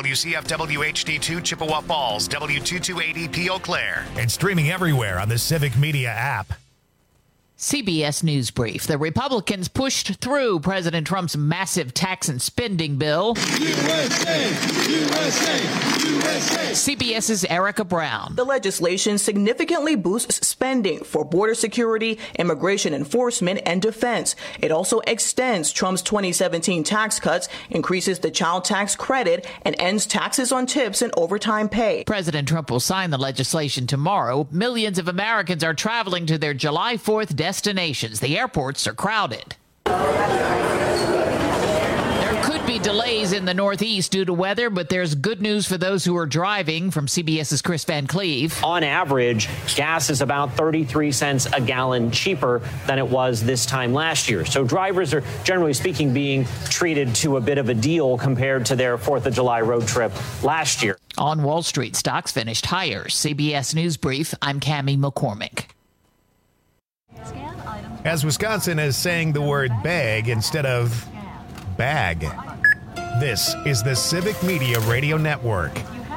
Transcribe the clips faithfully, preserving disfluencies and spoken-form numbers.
W C F W H D two Chippewa Falls, W two two eight E P Eau Claire, and streaming everywhere on the Civic Media app. C B S News Brief. The Republicans pushed through President Trump's massive tax and spending bill. U S A! U S A! U S A! CBS's Erica Brown. The legislation significantly boosts spending for border security, immigration enforcement, and defense. It also extends Trump's twenty seventeen tax cuts, increases the child tax credit, and ends taxes on tips and overtime pay. President Trump will sign the legislation tomorrow. Millions of Americans are traveling to their July fourth destinations. The airports are crowded. There could be delays in the Northeast due to weather, but there's good news for those who are driving. From CBS's Chris Van Cleve. On average, gas is about thirty-three cents a gallon cheaper than it was this time last year. So drivers are, generally speaking, being treated to a bit of a deal compared to their fourth of July road trip last year. On Wall Street, stocks finished higher. C B S News Brief, I'm Cammie McCormick. As Wisconsin is saying the word bag instead of bag. This is the Civic Media Radio Network.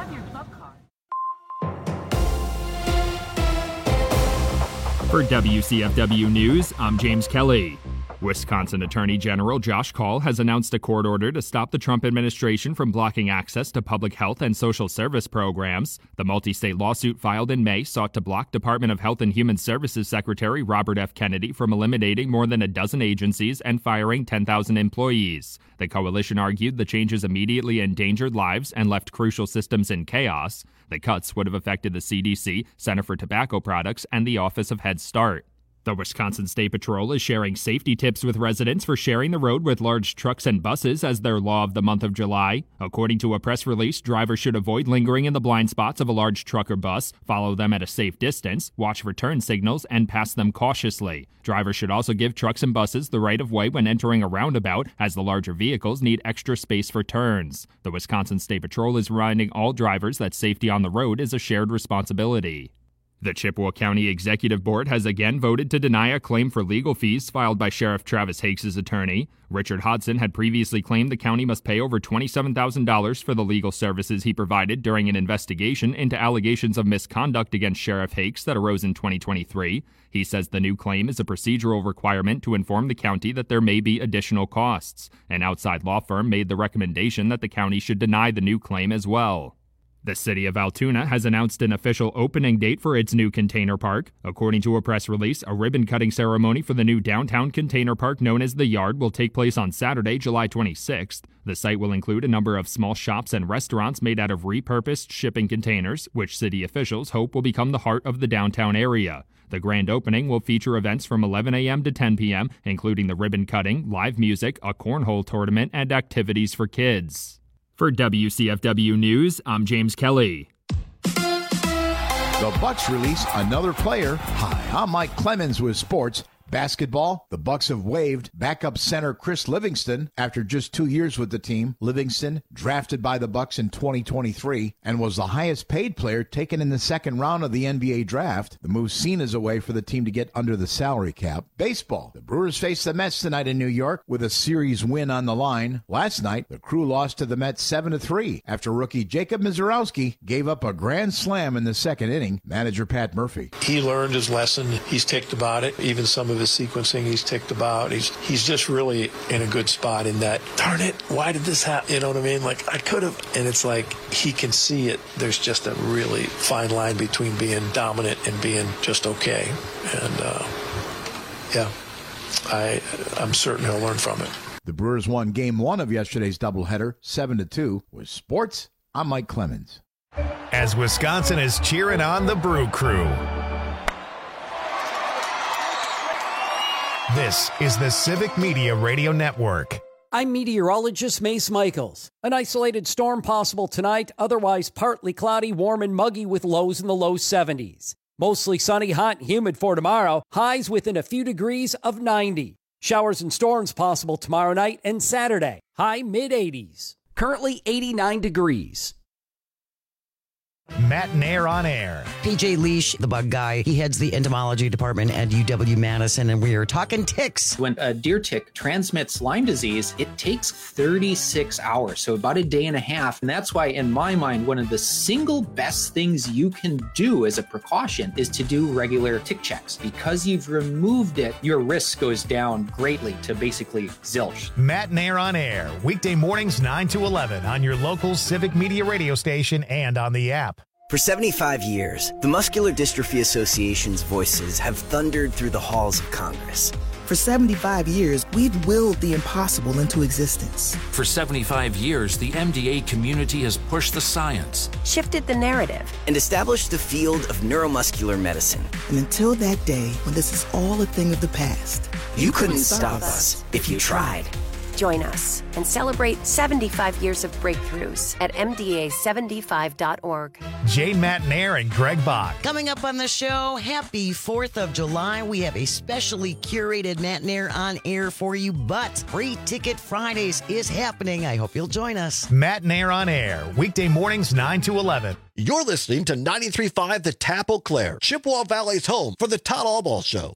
For W C F W News, I'm James Kelly. Wisconsin Attorney General Josh Kaul has announced a court order to stop the Trump administration from blocking access to public health and social service programs. The multi-state lawsuit filed in May sought to block Department of Health and Human Services Secretary Robert F. Kennedy from eliminating more than a dozen agencies and firing ten thousand employees. The coalition argued the changes immediately endangered lives and left crucial systems in chaos. The cuts would have affected the C D C, Center for Tobacco Products, and the Office of Head Start. The Wisconsin State Patrol is sharing safety tips with residents for sharing the road with large trucks and buses as their law of the month of July. According to a press release, drivers should avoid lingering in the blind spots of a large truck or bus, follow them at a safe distance, watch for turn signals, and pass them cautiously. Drivers should also give trucks and buses the right of way when entering a roundabout, as the larger vehicles need extra space for turns. The Wisconsin State Patrol is reminding all drivers that safety on the road is a shared responsibility. The Chippewa County Executive Board has again voted to deny a claim for legal fees filed by Sheriff Travis Hakes' attorney. Richard Hodson had previously claimed the county must pay over twenty-seven thousand dollars for the legal services he provided during an investigation into allegations of misconduct against Sheriff Hakes that arose in twenty twenty-three. He says the new claim is a procedural requirement to inform the county that there may be additional costs. An outside law firm made the recommendation that the county should deny the new claim as well. The city of Altoona has announced an official opening date for its new container park. According to a press release, a ribbon-cutting ceremony for the new downtown container park known as The Yard will take place on Saturday, July twenty-sixth. The site will include a number of small shops and restaurants made out of repurposed shipping containers, which city officials hope will become the heart of the downtown area. The grand opening will feature events from eleven a.m. to ten p.m., including the ribbon cutting, live music, a cornhole tournament, and activities for kids. For W C F W News, I'm James Kelly. The Bucks release another player. Hi, I'm Mike Clemens with sports. Basketball, the Bucks have waived backup center Chris Livingston after just two years with the team. Livingston, drafted by the Bucks in twenty twenty-three, and was the highest paid player taken in the second round of the N B A draft. The move seen as a way for the team to get under the salary cap. Baseball, the Brewers face the Mets tonight in New York with a series win on the line. Last night, the Crew lost to the Mets seven to three after rookie Jacob Mizorowski gave up a grand slam in the second inning. Manager Pat Murphy. He learned his lesson. He's ticked about it. Even some of his sequencing he's ticked about. He's he's just really in a good spot in that, darn it, why did this happen? You know what I mean? Like, I could have. And it's like he can see it. There's just a really fine line between being dominant and being just okay. And, uh, yeah, I, I'm certain he'll learn from it. The Brewers won game one of yesterday's doubleheader, seven to two. With sports, I'm Mike Clemens. As Wisconsin is cheering on the Brew Crew. This is the Civic Media Radio Network. I'm meteorologist Mace Michaels. An isolated storm possible tonight, otherwise partly cloudy, warm and muggy with lows in the low seventies. Mostly sunny, hot and humid for tomorrow, highs within a few degrees of ninety. Showers and storms possible tomorrow night and Saturday, high mid-eighties. Currently eighty-nine degrees. Matt Nair on air. P J Leash, the bug guy, he heads the entomology department at U W-Madison, and we are talking ticks. When a deer tick transmits Lyme disease, it takes thirty-six hours, so about a day and a half. And that's why, in my mind, one of the single best things you can do as a precaution is to do regular tick checks. Because you've removed it, your risk goes down greatly to basically zilch. Matt Nair on air, weekday mornings nine to eleven on your local Civic Media radio station and on the app. For seventy-five years, the Muscular Dystrophy Association's voices have thundered through the halls of Congress. For seventy-five years, we've willed the impossible into existence. For seventy-five years, the M D A community has pushed the science, shifted the narrative, and established the field of neuromuscular medicine. And until that day, when this is all a thing of the past, you, you couldn't, couldn't stop us if you tried. Join us and celebrate seventy-five years of breakthroughs at M D A seventy-five dot org. Jane Matt Nair and Greg Bach. Coming up on the show, happy fourth of July. We have a specially curated Matt Nair on air for you, but Free Ticket Fridays is happening. I hope you'll join us. Matt Nair on air, weekday mornings nine to eleven. You're listening to ninety-three point five The Tap Eau Claire, Chippewa Valley's home for the Todd Albaugh Show.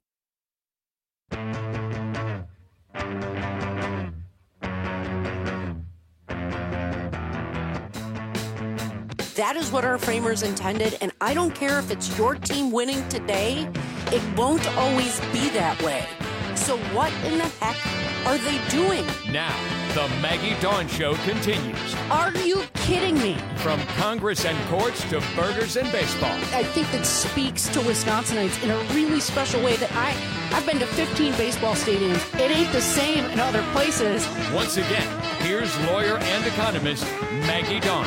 That is what our framers intended, and I don't care if it's your team winning today, it won't always be that way. So what in the heck are they doing? Now, the Maggie Dawn Show continues. Are you kidding me? From Congress and courts to burgers and baseball. I think that speaks to Wisconsinites in a really special way that I, I've been to fifteen baseball stadiums. It ain't the same in other places. Once again, here's lawyer and economist Maggie Dawn.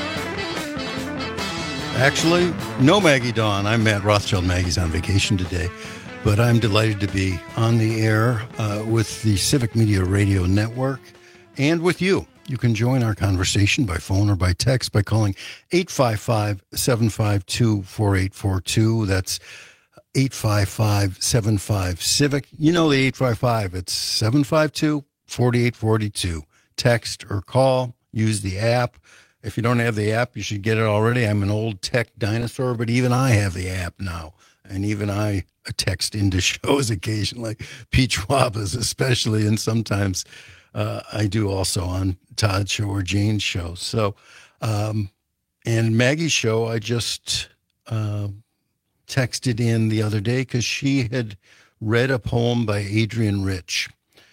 Actually, no Maggie Dawn. I'm Matt Rothschild. Maggie's on vacation today, but I'm delighted to be on the air uh, with the Civic Media Radio Network and with you. You can join our conversation by phone or by text by calling eight five five, seven five two, four eight four two. That's eight five five, seven five, CIVIC. You know the eight five five. It's seven five two, four eight four two. Text or call. Use the app. If you don't have the app, you should get it already. I'm an old tech dinosaur, but even I have the app now. And even I text into shows occasionally, Peach Wabas especially, and sometimes uh, I do also on Todd's show or Jane's show. So, um, and Maggie's show, I just uh, texted in the other day because she had read a poem by Adrienne Rich.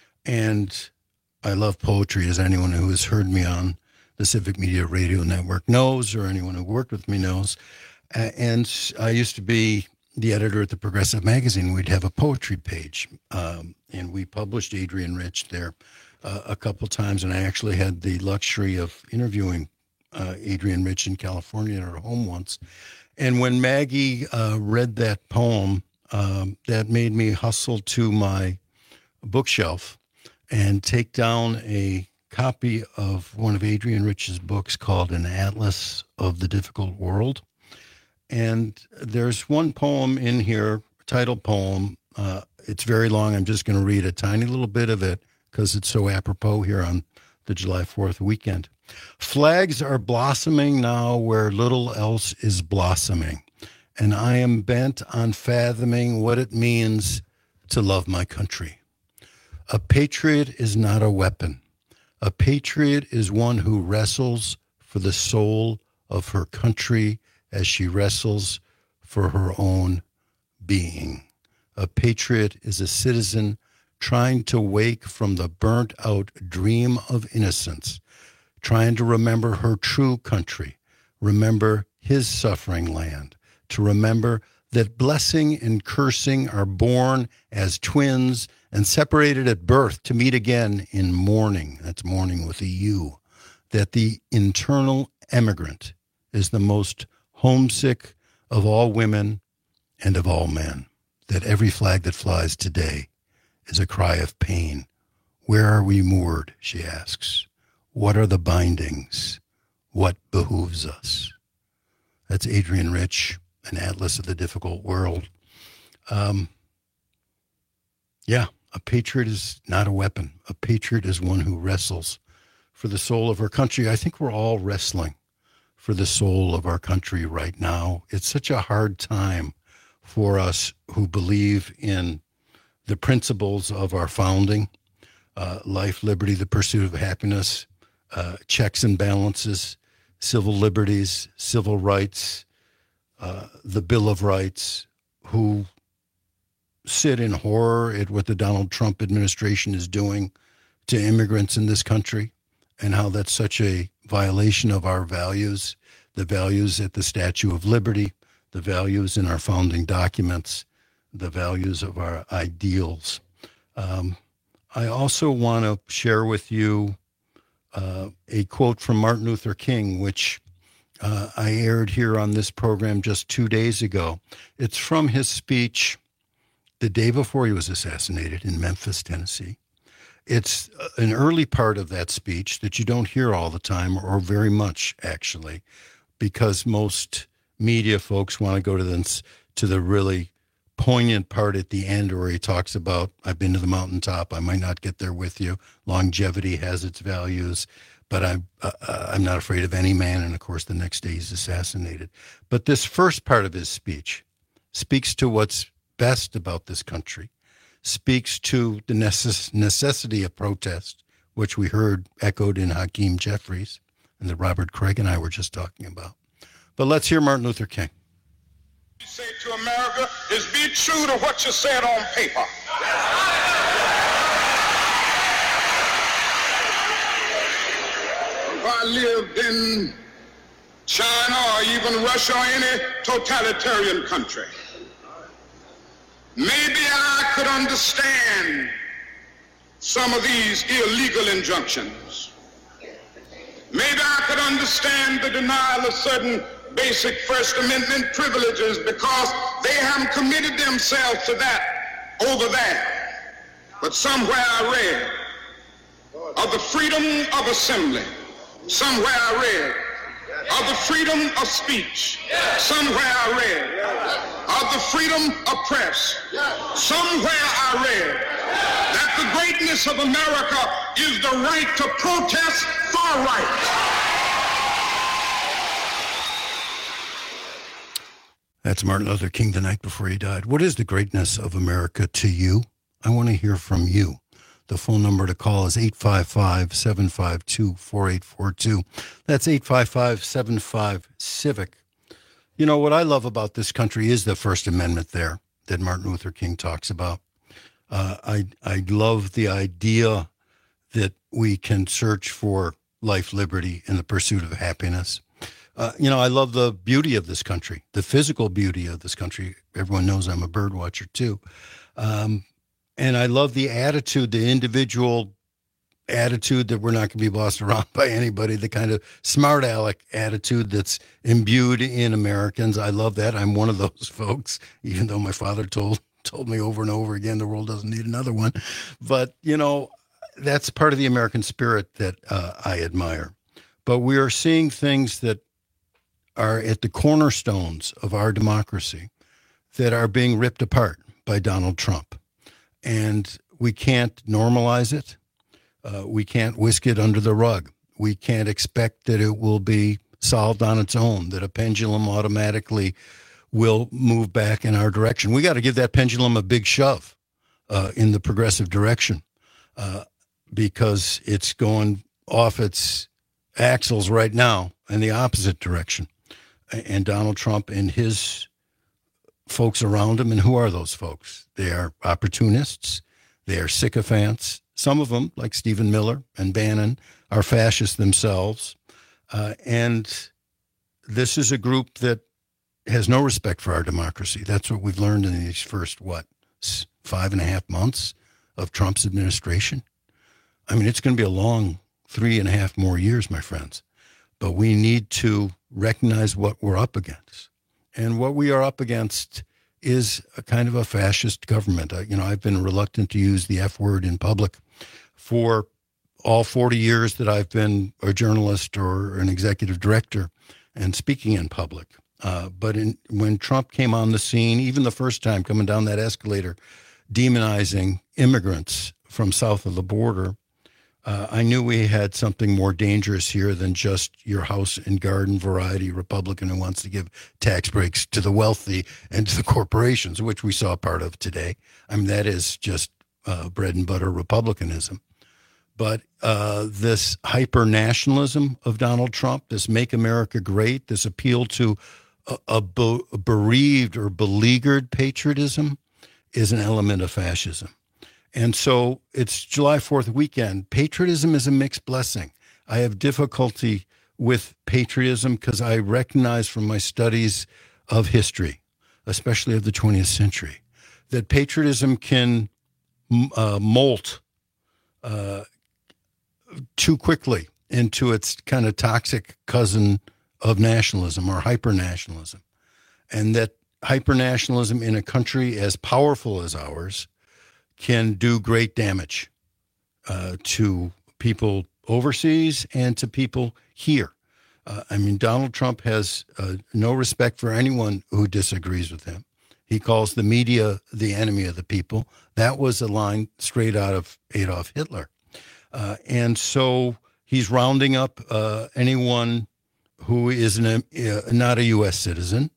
And I love poetry, as anyone who has heard me on the Civic Media Radio Network knows, or anyone who worked with me knows. Uh, and I used to be the editor at the Progressive Magazine. We'd have a poetry page, um, and we published Adrienne Rich there uh, a couple times, and I actually had the luxury of interviewing uh, Adrienne Rich in California at her home once. And when Maggie uh, read that poem, um, that made me hustle to my bookshelf and take down a copy of one of Adrienne Rich's books called An Atlas of the Difficult World. And there's one poem in here, title poem. Uh, it's very long. I'm just going to read a tiny little bit of it because it's so apropos here on the July fourth weekend. Flags are blossoming now where little else is blossoming, and I am bent on fathoming what it means to love my country. A patriot is not a weapon. A patriot is one who wrestles for the soul of her country as she wrestles for her own being. A patriot is a citizen trying to wake from the burnt-out dream of innocence, trying to remember her true country, remember his suffering land, to remember that blessing and cursing are born as twins and separated at birth to meet again in mourning. That's mourning with a U. That the internal emigrant is the most homesick of all women and of all men. That every flag that flies today is a cry of pain. Where are we moored, she asks. What are the bindings? What behooves us? That's Adrienne Rich, An Atlas of the Difficult World. Um, yeah, a patriot is not a weapon. A patriot is one who wrestles for the soul of her country. I think we're all wrestling for the soul of our country right now. It's such a hard time for us who believe in the principles of our founding, uh, life, liberty, the pursuit of happiness, uh, checks and balances, civil liberties, civil rights, uh, the Bill of Rights, who sit in horror at what the Donald Trump administration is doing to immigrants in this country and how that's such a violation of our values, the values at the Statue of Liberty, the values in our founding documents, the values of our ideals. Um, I also want to share with you uh, a quote from Martin Luther King, which uh, I aired here on this program just two days ago. It's from his speech the day before he was assassinated in Memphis, Tennessee. It's an early part of that speech that you don't hear all the time, or very much, actually, because most media folks want to go to the, to the really poignant part at the end where he talks about, I've been to the mountaintop, I might not get there with you, longevity has its values, but I'm, uh, I'm not afraid of any man, and of course the next day he's assassinated. But this first part of his speech speaks to what's best about this country, speaks to the necess- necessity of protest, which we heard echoed in Hakeem Jeffries and that Robert Craig and I were just talking about. But let's hear Martin Luther King. You say to America is be true to what you said on paper. If I lived in China or even Russia or any totalitarian country, maybe I could understand some of these illegal injunctions. Maybe I could understand the denial of certain basic First Amendment privileges because they haven't committed themselves to that over there. But somewhere I read of the freedom of assembly. Somewhere I read of the freedom of speech. Somewhere I read of the freedom of press. Somewhere I read that the greatness of America is the right to protest far right. That's Martin Luther King the night before he died. What is the greatness of America to you? I want to hear from you. The phone number to call is eight five five, seven five two, four eight four two. That's eight five five, seven five, CIVIC. You know, what I love about this country is the First Amendment there that Martin Luther King talks about. Uh, I, I love the idea that we can search for life, liberty, and the pursuit of happiness. Uh, you know, I love the beauty of this country, the physical beauty of this country. Everyone knows I'm a bird watcher, too. Um, and I love the attitude, the individual attitude that we're not going to be bossed around by anybody, the kind of smart aleck attitude that's imbued in Americans. I love that. I'm one of those folks, even though my father told told me over and over again, the world doesn't need another one. But, you know, that's part of the American spirit that uh, I admire. But we are seeing things that are at the cornerstones of our democracy that are being ripped apart by Donald Trump. And we can't normalize it. Uh, we can't whisk it under the rug. We can't expect that it will be solved on its own, that a pendulum automatically will move back in our direction. We got to give that pendulum a big shove uh, in the progressive direction uh, because it's going off its axles right now in the opposite direction. And Donald Trump and his folks around him, and who are those folks? They are opportunists. They are sycophants. Some of them, like Stephen Miller and Bannon, are fascists themselves. Uh, and this is a group that has no respect for our democracy. That's what we've learned in these first, what, five and a half months of Trump's administration. I mean, it's going to be a long three and a half more years, my friends. But we need to recognize what we're up against. And what we are up against is a kind of a fascist government. I, you know, I've been reluctant to use the F word in public for all forty years that I've been a journalist or an executive director and speaking in public. Uh, but in, when Trump came on the scene, even the first time coming down that escalator, demonizing immigrants from south of the border, Uh, I knew we had something more dangerous here than just your house and garden variety Republican who wants to give tax breaks to the wealthy and to the corporations, which we saw part of today. I mean, that is just uh, bread and butter Republicanism. But uh, this hyper-nationalism of Donald Trump, this Make America Great, this appeal to a, a, be- a bereaved or beleaguered patriotism is an element of fascism. And so it's July fourth weekend. Patriotism is a mixed blessing. I have difficulty with patriotism because I recognize from my studies of history, especially of the twentieth century, that patriotism can uh, molt uh, too quickly into its kind of toxic cousin of nationalism or hyper-nationalism. And that hyper-nationalism in a country as powerful as ours can do great damage uh, to people overseas and to people here. Uh, I mean, Donald Trump has uh, no respect for anyone who disagrees with him. He calls the media the enemy of the people. That was a line straight out of Adolf Hitler. Uh, and so he's rounding up uh, anyone who is an, uh, not a U S citizen.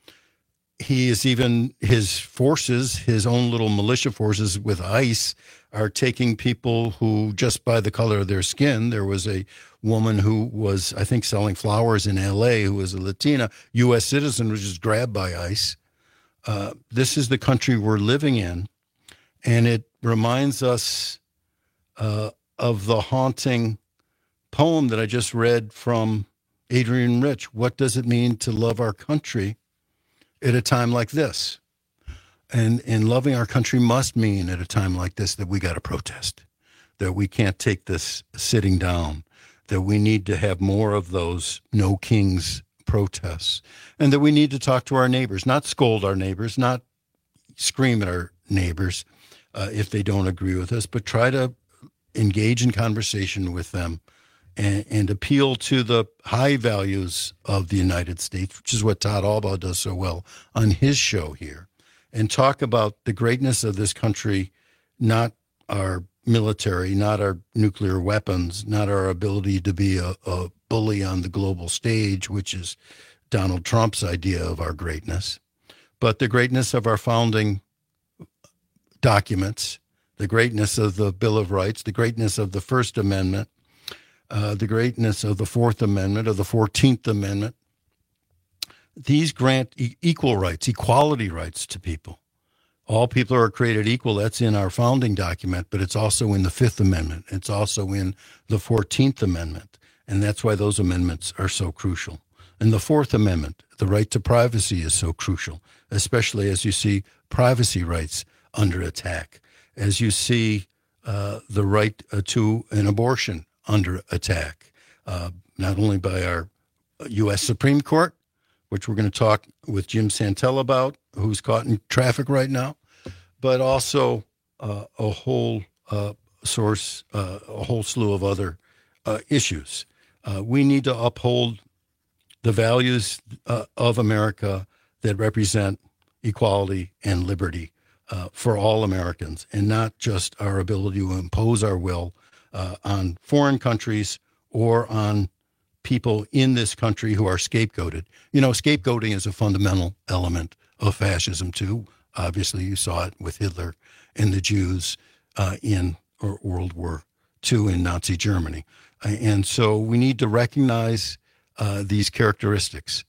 He is even, his forces, his own little militia forces with ICE are taking people who, just by the color of their skin, there was a woman who was, I think, selling flowers in L A who was a Latina, U S citizen, was just grabbed by ICE. Uh, this is the country we're living in, and it reminds us uh, of the haunting poem that I just read from Adrienne Rich. What does it mean to love our country at a time like this? And and loving our country must mean at a time like this that we got to protest, that we can't take this sitting down, that we need to have more of those no kings protests, and that we need to talk to our neighbors, not scold our neighbors, not scream at our neighbors uh, if they don't agree with us, but try to engage in conversation with them and, and appeal to the high values of the United States, which is what Todd Albaugh does so well on his show here, and talk about the greatness of this country, not our military, not our nuclear weapons, not our ability to be a, a bully on the global stage, which is Donald Trump's idea of our greatness, but the greatness of our founding documents, the greatness of the Bill of Rights, the greatness of the First Amendment, uh, the greatness of the Fourth Amendment, of the Fourteenth Amendment. These grant e- equal rights, equality rights to people. All people are created equal. That's in our founding document, but it's also in the Fifth Amendment. It's also in the Fourteenth Amendment. And that's why those amendments are so crucial. And the Fourth Amendment, the right to privacy, is so crucial, especially as you see privacy rights under attack, as you see uh, the right uh, to an abortion under attack, uh, not only by our U S Supreme Court, which we're going to talk with Jim Santel about, who's caught in traffic right now, but also uh, a whole uh, source, uh, a whole slew of other uh, issues. Uh, we need to uphold the values uh, of America that represent equality and liberty uh, for all Americans, and not just our ability to impose our will uh, on foreign countries or on people in this country who are scapegoated. You know, scapegoating is a fundamental element of fascism, too. Obviously, you saw it with Hitler and the Jews uh, in World War Two in Nazi Germany. And so we need to recognize uh, these characteristics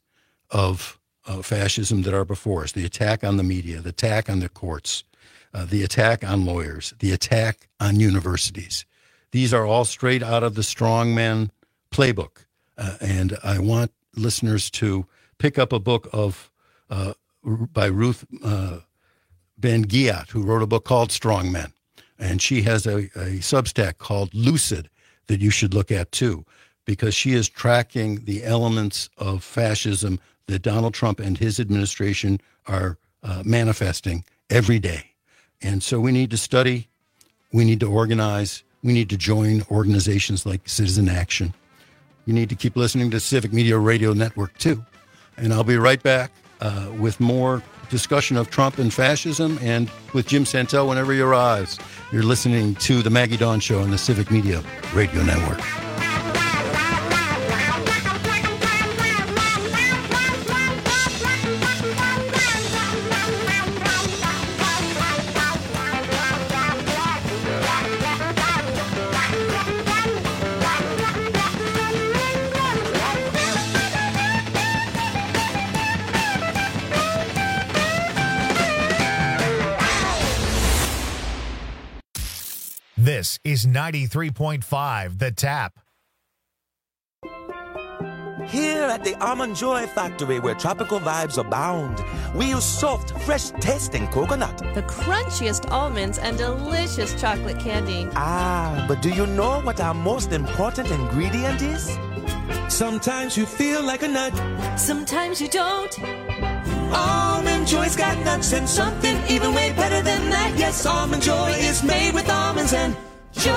of uh, fascism that are before us: the attack on the media, the attack on the courts, uh, the attack on lawyers, the attack on universities. These are all straight out of the strongman playbook. Uh, and I want listeners to pick up a book of uh, by Ruth uh, Ben-Ghiat, who wrote a book called Strong Men. And she has a, a Substack called Lucid that you should look at, too, because she is tracking the elements of fascism that Donald Trump and his administration are uh, manifesting every day. And so we need to study, we need to organize, we need to join organizations like Citizen Action. You need to keep listening to Civic Media Radio Network, too. And I'll be right back uh, with more discussion of Trump and fascism, and with Jim Santel whenever he arrives. You're listening to The Maggie Dawn Show on the Civic Media Radio Network. This is ninety-three point five The Tap. Here at the Almond Joy Factory, where tropical vibes abound, we use soft, fresh-tasting coconut. The crunchiest almonds and delicious chocolate candy. Ah, but do you know what our most important ingredient is? Sometimes you feel like a nut. Sometimes you don't. Almond Joy's got nuts and something even way better than that. Yes, Almond Joy is made with almonds and joy.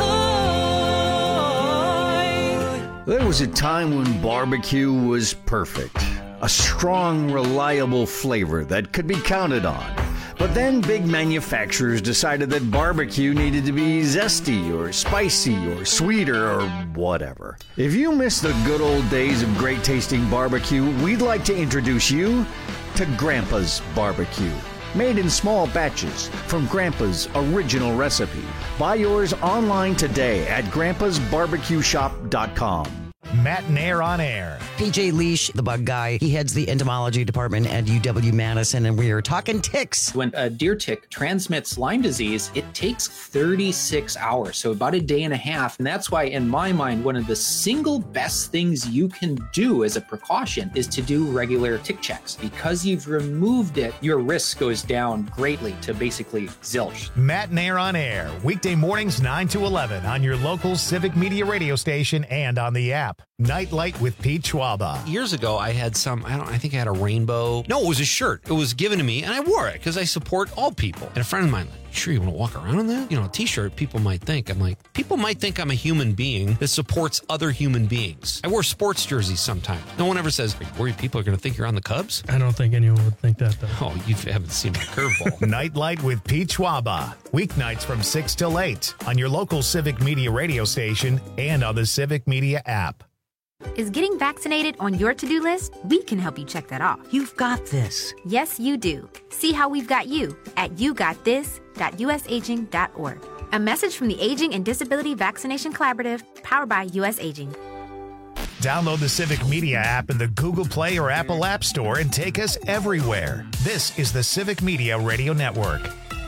There was a time when barbecue was perfect. A strong, reliable flavor that could be counted on. But then big manufacturers decided that barbecue needed to be zesty or spicy or sweeter or whatever. If you miss the good old days of great tasting barbecue, we'd like to introduce you to Grandpa's Barbecue. Made in small batches from Grandpa's original recipe. Buy yours online today at grandpas barbecue shop dot com. Matt and Air on Air. P J Leash, the bug guy, he heads the entomology department at U W Madison, and we are talking ticks. When a deer tick transmits Lyme disease, it takes thirty-six hours, so about a day and a half. And that's why, in my mind, one of the single best things you can do as a precaution is to do regular tick checks. Because you've removed it, your risk goes down greatly to basically zilch. Matt and Air on Air, weekday mornings nine to eleven on your local Civic Media radio station and on the app. Nightlight with Pete Schwaba. Years ago, I had some, I don't, I think I had a rainbow. No, it was a shirt. It was given to me, and I wore it because I support all people. And a friend of mine, like, sure you want to walk around in that? You know, a t-shirt, people might think. I'm like, people might think I'm a human being that supports other human beings. I wear sports jerseys sometimes. No one ever says, are you worried people are going to think you're on the Cubs? I don't think anyone would think that, though. Oh, you haven't seen my curveball. Nightlight with Pete Schwaba. Weeknights from six till eight on your local Civic Media radio station and on the Civic Media app. Is getting vaccinated on your to-do list? We can help you check that off. You've got this. Yes, you do. See how we've got you at you got this dot u s aging dot org. A message from the Aging and Disability Vaccination Collaborative, powered by U S Aging. Download the Civic Media app in the Google Play or Apple App Store and take us everywhere. This is the Civic Media Radio Network.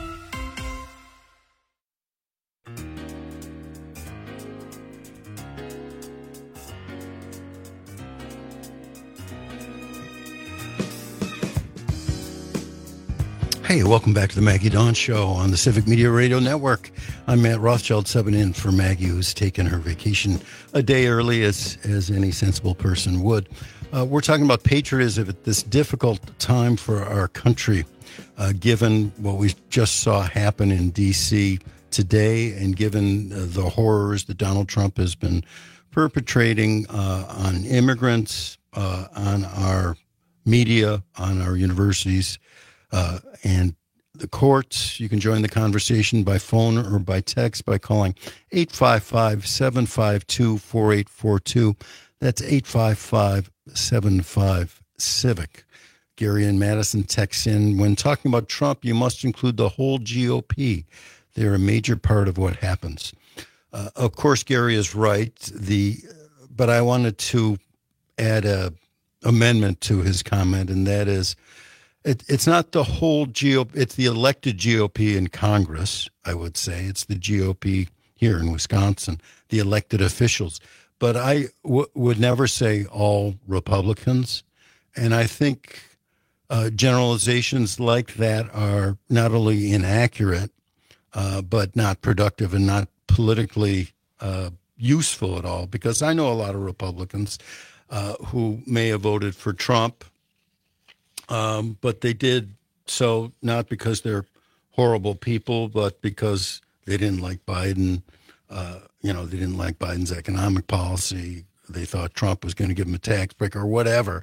Hey, welcome back to the Maggie Dawn Show on the Civic Media Radio Network. I'm Matt Rothschild, subbing in for Maggie, who's taken her vacation a day early, as as any sensible person would. Uh, we're talking about patriotism at this difficult time for our country, uh, given what we just saw happen in D C today, and given uh, the horrors that Donald Trump has been perpetrating uh, on immigrants, uh, on our media, on our universities, Uh, and the courts. You can join the conversation by phone or by text by calling eight five five, seven five two, four eight four two. That's eight five five, seven five, CIVIC. Gary in Madison texts in, when talking about Trump, you must include the whole G O P. They're a major part of what happens. Uh, of course, Gary is right. The But I wanted to add a amendment to his comment, and that is, It, it's not the whole G O P. It's the elected G O P in Congress, I would say. It's the G O P here in Wisconsin, the elected officials. But I w- would never say all Republicans. And I think uh, generalizations like that are not only inaccurate, uh, but not productive and not politically uh, useful at all. Because I know a lot of Republicans uh, who may have voted for Trump, Um, but they did so not because they're horrible people, but because they didn't like Biden. Uh, you know, they didn't like Biden's economic policy. They thought Trump was going to give them a tax break or whatever.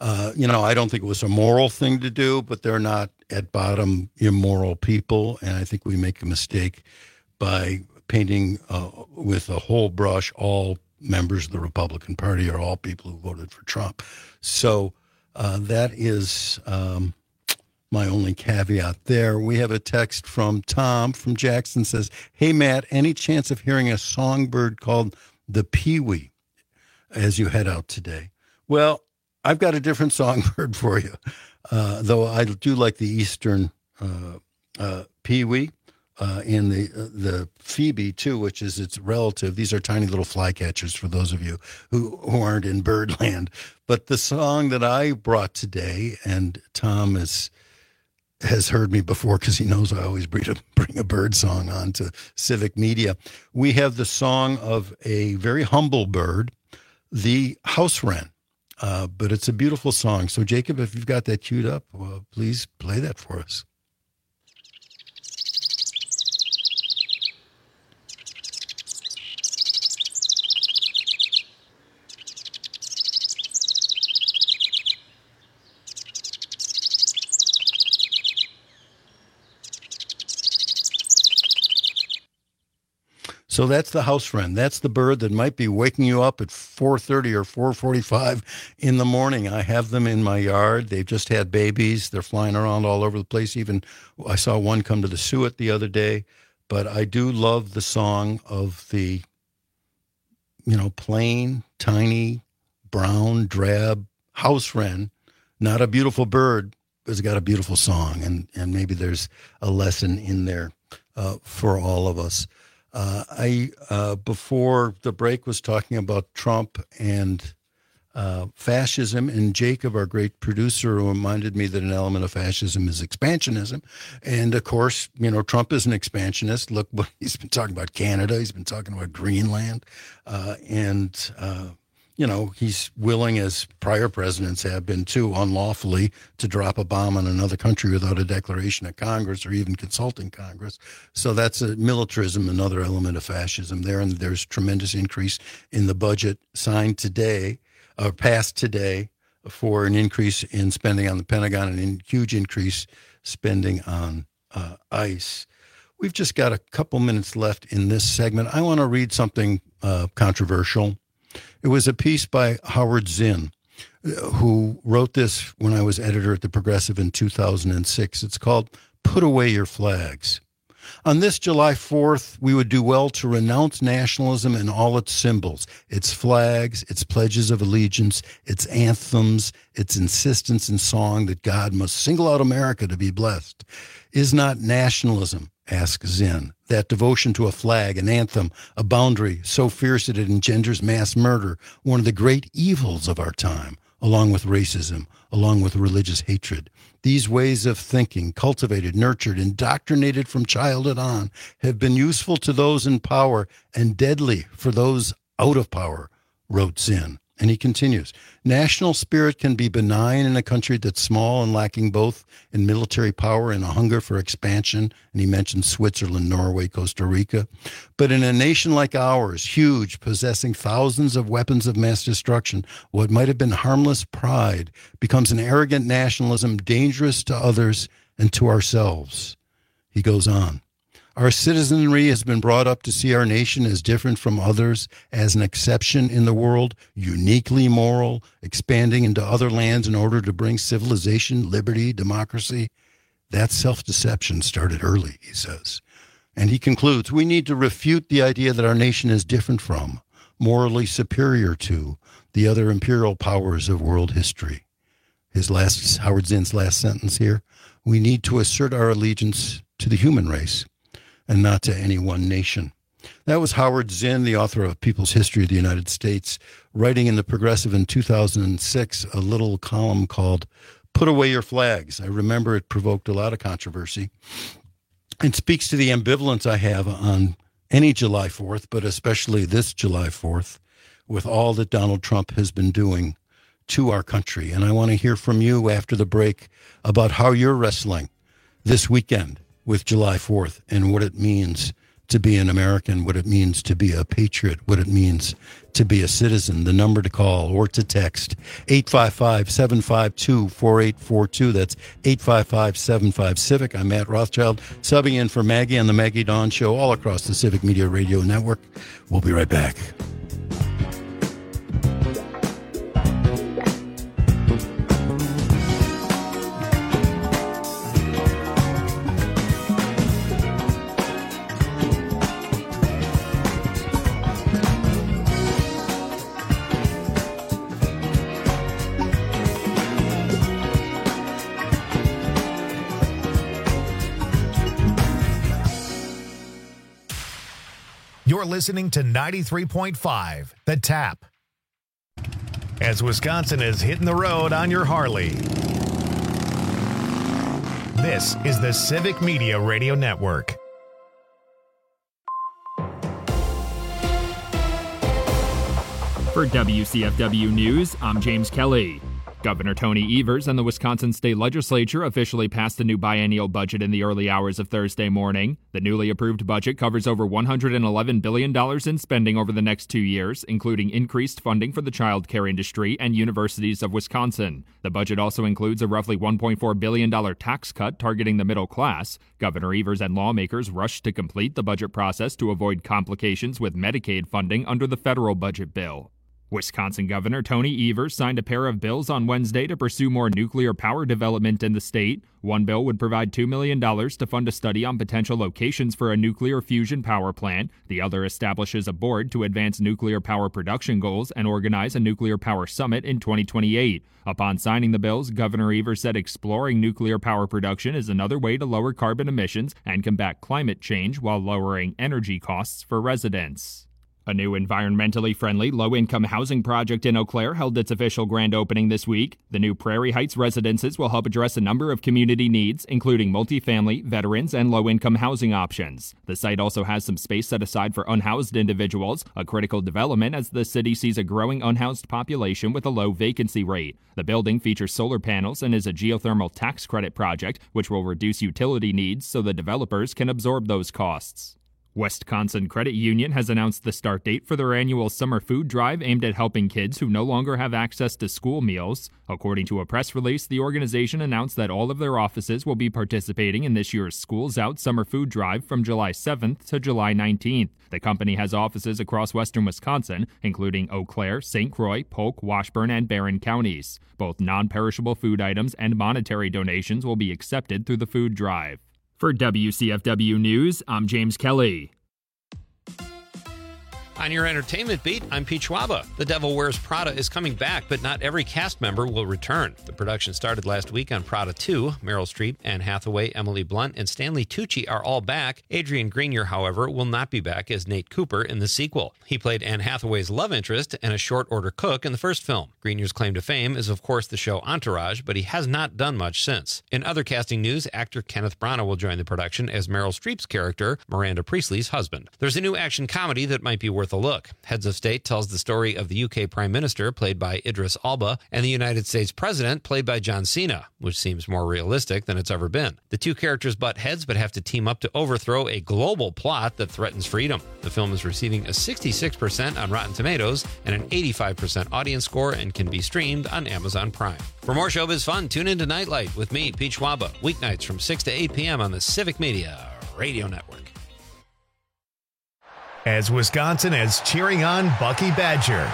Uh, you know, I don't think it was a moral thing to do, but they're not at bottom immoral people. And I think we make a mistake by painting uh, with a whole brush all members of the Republican Party or all people who voted for Trump. So uh, that is um, my only caveat there. We have a text from Tom from Jackson, says, "Hey, Matt, any chance of hearing a songbird called the Peewee as you head out today?" Well, I've got a different songbird for you, uh, though I do like the eastern uh, uh, Peewee uh, and the uh, the Phoebe, too, which is its relative. These are tiny little flycatchers for those of you who, who aren't in birdland. But the song that I brought today, and Tom is, has heard me before because he knows I always bring a, bring a bird song on to Civic Media. We have the song of a very humble bird, the house wren. Uh, but it's a beautiful song. So, Jacob, if you've got that queued up, well, please play that for us. So that's the house wren. That's the bird that might be waking you up at four thirty or four forty-five in the morning. I have them in my yard. They've just had babies. They're flying around all over the place. Even I saw one come to the suet the other day. But I do love the song of the, you know, plain, tiny, brown, drab house wren. Not a beautiful bird, but it's got a beautiful song. And, and maybe there's a lesson in there uh, for all of us. Uh, I, uh, before the break, was talking about Trump and uh, fascism, and Jacob, our great producer, reminded me that an element of fascism is expansionism. And, of course, you know, Trump is an expansionist. Look what he's been talking about Canada. He's been talking about Greenland. Uh, and, uh, you know, he's willing, as prior presidents have been too, unlawfully to drop a bomb on another country without a declaration of Congress or even consulting Congress. So that's a militarism, another element of fascism there. And there's tremendous increase in the budget signed today, or passed today, for an increase in spending on the Pentagon and a huge increase spending on uh, ICE. We've just got a couple minutes left in this segment. I want to read something uh, controversial. It was a piece by Howard Zinn, who wrote this when I was editor at The Progressive in two thousand six. It's called "Put Away Your Flags." On this July fourth, we would do well to renounce nationalism and all its symbols, its flags, its pledges of allegiance, its anthems, its insistence in song that God must single out America to be blessed. Is not nationalism, asks Zinn, that devotion to a flag, an anthem, a boundary so fierce that it engenders mass murder, one of the great evils of our time, along with racism, along with religious hatred? These ways of thinking, cultivated, nurtured, indoctrinated from childhood on, have been useful to those in power and deadly for those out of power, wrote Zinn. And he continues, national spirit can be benign in a country that's small and lacking both in military power and a hunger for expansion. And he mentioned Switzerland, Norway, Costa Rica. But in a nation like ours, huge, possessing thousands of weapons of mass destruction, what might have been harmless pride becomes an arrogant nationalism dangerous to others and to ourselves. He goes on. Our citizenry has been brought up to see our nation as different from others, as an exception in the world, uniquely moral, expanding into other lands in order to bring civilization, liberty, democracy. That self-deception started early, he says. And he concludes, we need to refute the idea that our nation is different from, morally superior to, the other imperial powers of world history. His last, Howard Zinn's last sentence here, we need to assert our allegiance to the human race, and not to any one nation. That was Howard Zinn, the author of People's History of the United States, writing in The Progressive in two thousand six a little column called Put Away Your Flags. I remember it provoked a lot of controversy. It speaks to the ambivalence I have on any July fourth, but especially this July fourth, with all that Donald Trump has been doing to our country. And I want to hear from you after the break about how you're wrestling this weekend with July fourth and what it means to be an American, what it means to be a patriot, what it means to be a citizen. The number to call or to text, eight five five, seven five two, four eight four two. That's eight five five, seven five, CIVIC. I'm Matt Rothschild, subbing in for Maggie on the Maggie Dawn Show all across the Civic Media Radio Network. We'll be right back. You're listening to ninety-three point five, The Tap. As Wisconsin is hitting the road on your Harley. This is the Civic Media Radio Network. For W C F W News, I'm James Kelly. Governor Tony Evers and the Wisconsin State Legislature officially passed the new biennial budget in the early hours of Thursday morning. The newly approved budget covers over one hundred eleven billion dollars in spending over the next two years, including increased funding for the child care industry and universities of Wisconsin. The budget also includes a roughly one point four billion dollars tax cut targeting the middle class. Governor Evers and lawmakers rushed to complete the budget process to avoid complications with Medicaid funding under the federal budget bill. Wisconsin Governor Tony Evers signed a pair of bills on Wednesday to pursue more nuclear power development in the state. One bill would provide two million dollars to fund a study on potential locations for a nuclear fusion power plant. The other establishes a board to advance nuclear power production goals and organize a nuclear power summit in twenty twenty-eight. Upon signing the bills, Governor Evers said exploring nuclear power production is another way to lower carbon emissions and combat climate change while lowering energy costs for residents. A new environmentally friendly low-income housing project in Eau Claire held its official grand opening this week. The new Prairie Heights residences will help address a number of community needs, including multifamily, veterans, and low-income housing options. The site also has some space set aside for unhoused individuals, a critical development as the city sees a growing unhoused population with a low vacancy rate. The building features solar panels and is a geothermal tax credit project, which will reduce utility needs so the developers can absorb those costs. Wisconsin Credit Union has announced the start date for their annual summer food drive aimed at helping kids who no longer have access to school meals. According to a press release, the organization announced that all of their offices will be participating in this year's Schools Out summer food drive from July seventh to July nineteenth. The company has offices across western Wisconsin, including Eau Claire, Saint Croix, Polk, Washburn, and Barron counties. Both non-perishable food items and monetary donations will be accepted through the food drive. For W C F W News, I'm James Kelly. On your entertainment beat, I'm Pete Schwaba. The Devil Wears Prada is coming back, but not every cast member will return. The production started last week on Prada two. Meryl Streep, Anne Hathaway, Emily Blunt, and Stanley Tucci are all back. Adrian Grenier, however, will not be back as Nate Cooper in the sequel. He played Anne Hathaway's love interest and a short-order cook in the first film. Grenier's claim to fame is, of course, the show Entourage, but he has not done much since. In other casting news, actor Kenneth Branagh will join the production as Meryl Streep's character, Miranda Priestley's husband. There's a new action comedy that might be worth a look. Heads of State tells the story of the U K Prime Minister, played by Idris Elba, and the United States President, played by John Cena, which seems more realistic than it's ever been. The two characters butt heads but have to team up to overthrow a global plot that threatens freedom. The film is receiving a sixty-six percent on Rotten Tomatoes and an eighty-five percent audience score and can be streamed on Amazon Prime. For more showbiz fun, tune into Nightlight with me, Pete Schwaba, weeknights from six to eight p.m. on the Civic Media Radio Network. As Wisconsin is cheering on Bucky Badger.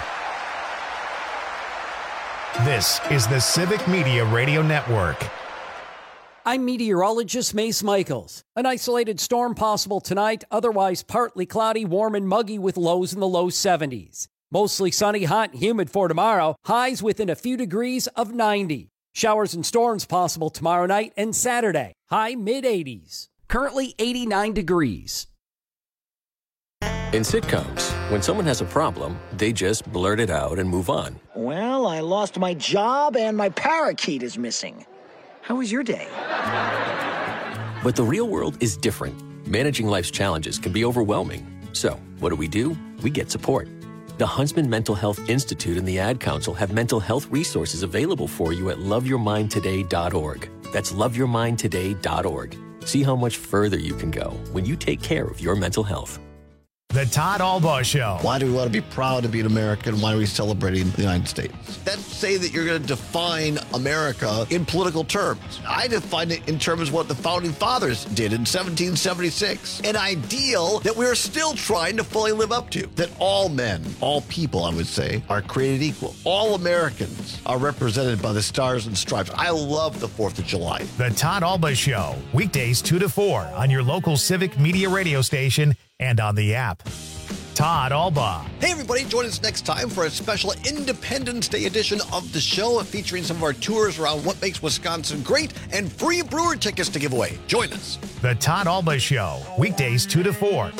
This is the Civic Media Radio Network. I'm meteorologist Mace Michaels. An isolated storm possible tonight, otherwise partly cloudy, warm and muggy with lows in the low seventies. Mostly sunny, hot and humid for tomorrow, highs within a few degrees of ninety. Showers and storms possible tomorrow night and Saturday, high mid-eighties. Currently eighty-nine degrees. In sitcoms, when someone has a problem, they just blurt it out and move on. Well, I lost my job and my parakeet is missing. How was your day? But the real world is different. Managing life's challenges can be overwhelming. So, what do we do? We get support. The Huntsman Mental Health Institute and the Ad Council have mental health resources available for you at love your mind today dot org. That's love your mind today dot org. See how much further you can go when you take care of your mental health. The Todd Albaugh Show. Why do we want to be proud to be an American? Why are we celebrating the United States? That's say that you're going to define America in political terms. I define it in terms of what the Founding Fathers did in seventeen seventy-six. An ideal that we're still trying to fully live up to. That all men, all people, I would say, are created equal. All Americans are represented by the stars and stripes. I love the fourth of July. The Todd Albaugh Show. Weekdays two to four on your local Civic Media radio station and on the app. Todd Albaugh. Hey, everybody, join us next time for a special Independence Day edition of the show featuring some of our tours around what makes Wisconsin great and free brewer tickets to give away. Join us. The Todd Albaugh Show. Weekdays two to four.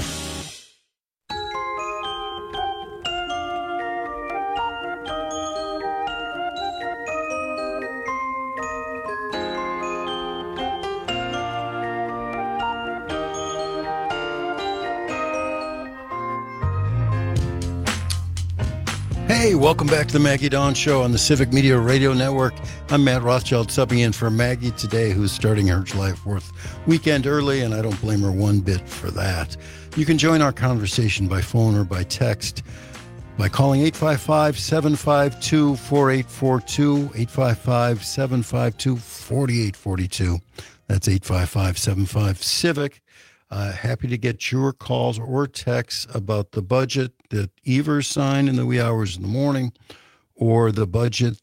Hey, welcome back to the Maggie Dawn Show on the Civic Media Radio Network. I'm Matt Rothschild, subbing in for Maggie today, who's starting her July fourth weekend early, and I don't blame her one bit for that. You can join our conversation by phone or by text by calling eight five five, seven five two, four eight four two, eight five five, seven five two, four eight four two. That's eight five five, seven five, CIVIC. Uh, happy to get your calls or texts about the budget that Evers signed in the wee hours in the morning, or the budget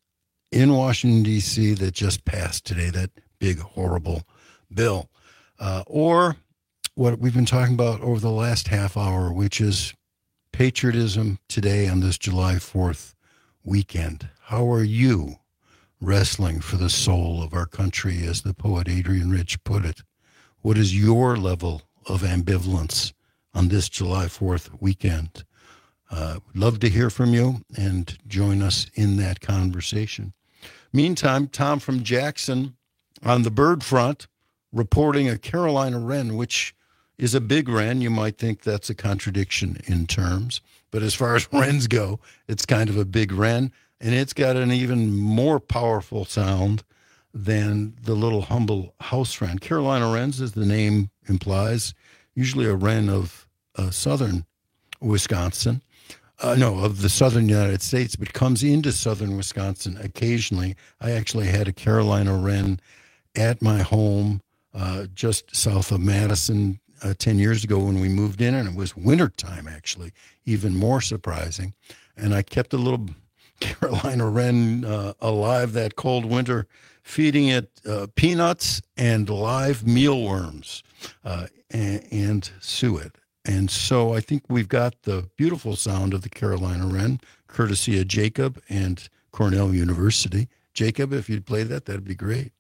in Washington, D C that just passed today, that big, horrible bill. Uh, or what we've been talking about over the last half hour, which is patriotism today on this July fourth weekend. How are you wrestling for the soul of our country, as the poet Adrian Rich put it? What is your level of ambivalence on this July fourth weekend? Uh, love to hear from you and join us in that conversation. Meantime, Tom from Jackson on the bird front reporting a Carolina wren, which is a big wren. You might think that's a contradiction in terms, but as far as wrens go, it's kind of a big wren, and it's got an even more powerful sound than the little humble house wren. Carolina wrens, as the name implies, usually a wren of uh, southern Wisconsin. Uh, no, of the southern United States, but comes into southern Wisconsin occasionally. I actually had a Carolina wren at my home uh, just south of Madison uh, ten years ago when we moved in, and it was wintertime, actually, even more surprising. And I kept a little Carolina wren uh, alive that cold winter, feeding it uh, peanuts and live mealworms uh, and, and suet. And so I think we've got the beautiful sound of the Carolina wren, courtesy of Jacob and Cornell University. Jacob, if you'd play that, that'd be great.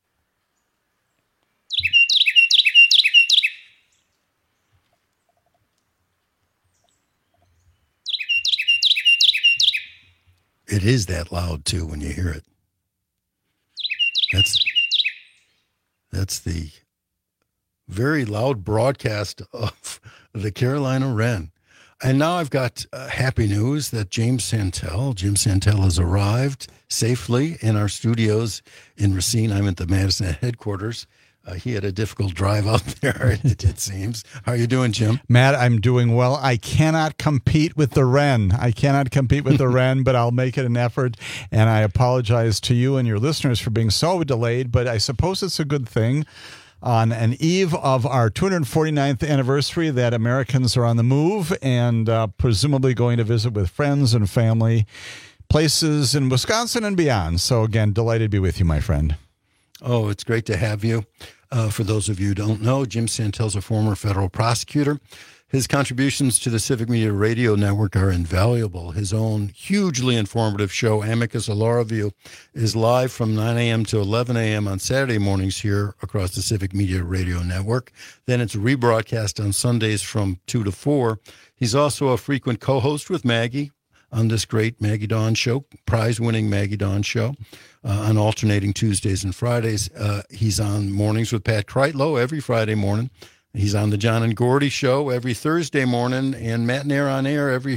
It is that loud, too, when you hear it. That's that's the very loud broadcast of the Carolina wren. And now I've got uh, happy news that James Santel, Jim Santel has arrived safely in our studios in Racine. I'm at the Madison headquarters. Uh, he had a difficult drive out there, it, it seems. How are you doing, Jim? Matt, I'm doing well. I cannot compete with the wren. I cannot compete with the wren, but I'll make it an effort. And I apologize to you and your listeners for being so delayed, but I suppose it's a good thing. On an eve of our two hundred forty-ninth anniversary, that Americans are on the move and uh, presumably going to visit with friends and family, places in Wisconsin and beyond. So again, delighted to be with you, my friend. Oh, it's great to have you. Uh, for those of you who don't know, Jim Santel's a former federal prosecutor. His contributions to the Civic Media Radio Network are invaluable. His own hugely informative show, Amicus Law Review, is live from nine a.m. to eleven a.m. on Saturday mornings here across the Civic Media Radio Network. Then it's rebroadcast on Sundays from two to four. He's also a frequent co-host with Maggie on this great Maggie Dawn show, prize-winning Maggie Dawn show, uh, on alternating Tuesdays and Fridays. Uh, he's on Mornings with Pat Kreitlow every Friday morning. He's on the John and Gordy show every Thursday morning, and Matt and Air on Air every